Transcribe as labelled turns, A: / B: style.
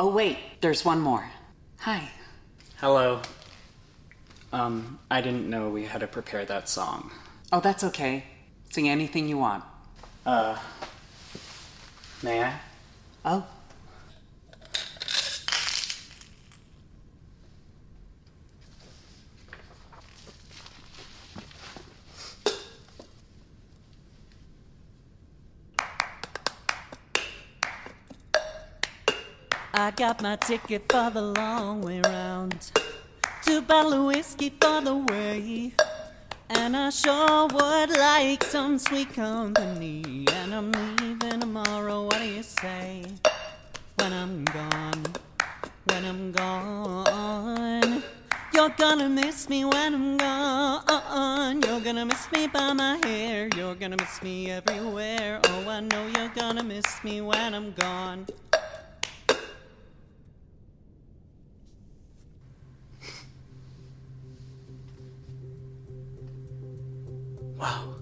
A: Oh, wait, there's one more. Hi.
B: Hello. I didn't know we had to prepare that song.
A: Oh, that's okay. Sing anything you want.
B: May I?
A: Oh.
C: I got my ticket for the long way round. 2 bottles of whiskey for the way. And I sure would like some sweet company. And I'm leaving tomorrow, what do you say? When I'm gone, when I'm gone. You're gonna miss me when I'm gone. You're gonna miss me by my hair. You're gonna miss me everywhere. Oh, I know you're gonna miss me when I'm gone.
B: Wow.